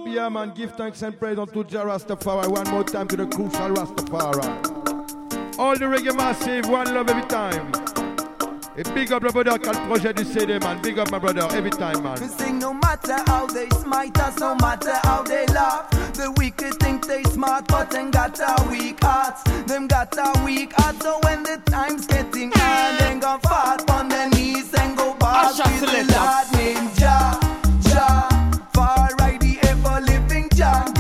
Yeah, man, give thanks and praise unto Jah Rastafari. One more time to the crucial Rastafari. All the reggae massive, one love every time. A big up the brother called Project du CD, man. Big up my brother every time, man. We sing no matter how they smite us, no matter how they laugh. The wicked think they smart, but them got a weak hearts. Them got a weak heart, so when the time's getting hard, then go fart on their knees and go back to the Lord named Jah. Jah, far right the ever living Jah.